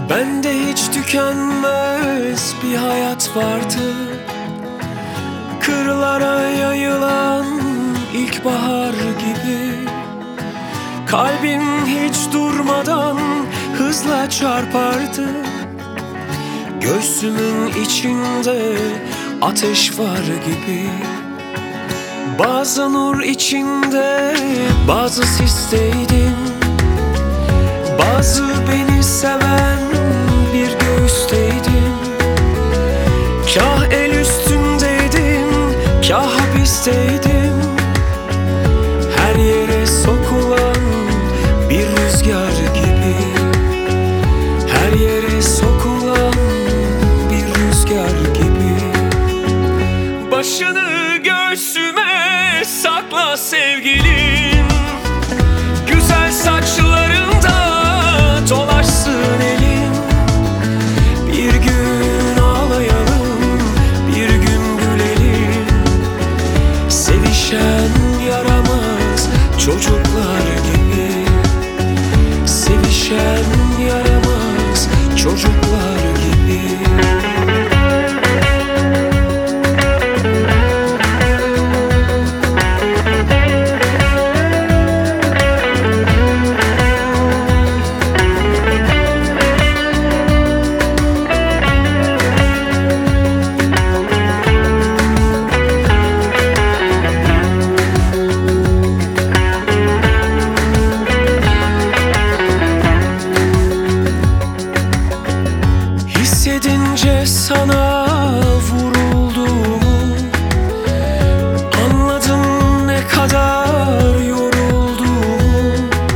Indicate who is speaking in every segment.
Speaker 1: Bende hiç tükenmez bir hayat vardı. Kırlara yayılan ilkbahar gibi. Kalbim hiç durmadan hızla çarpardı. Göğsümün içinde ateş var gibi. Bazı nur içinde, bazı sisteydin. Bazı beni seven bir göğüsteydin. Kah el üstündeydin, kah hapisteydin. Her yere sokulan bir rüzgar gibi. Her yere sokulan bir rüzgar gibi. Başını göğsüme sakla sevgilim. Güzel saçlarında dolaşsın elin. Bir gün ağlayalım, bir gün gülelim. Sevişen yaramaz çocuklar gibi. Sevişen yaramaz çocuklar gibi. Hissedince sana vurulduğumu anladım, ne kadar yorulduğumu.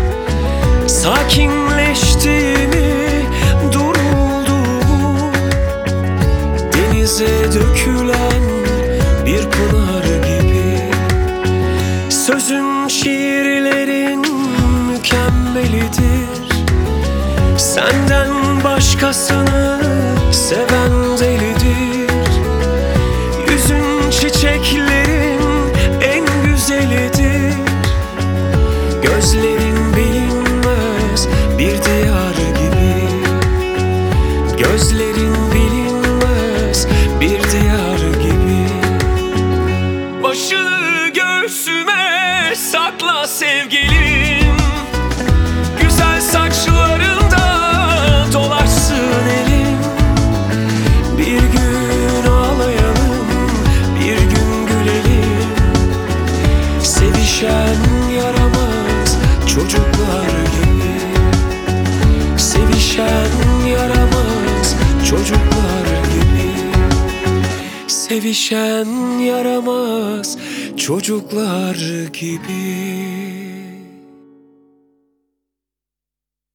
Speaker 1: Sakinleştiğimi, durulduğumu. Denize dökülen bir pınar gibi. Sözün, şiirlerin mükemmelidir. Senden başkasını seven delidir. Yüzün çiçeklerin en güzelidir. Gözlerin bilinmez bir diyar gibi. Gözlerin bilinmez bir diyar gibi. Başını göğsüme sakla sevgilim. Güzel saçlarında dolaşsın elin. Bir gün ağlayalım, bir gün gülelim. Sevişen yaramaz çocuklar gibi. Sevişen yaramaz çocuklar gibi. Sevişen yaramaz çocuklar gibi.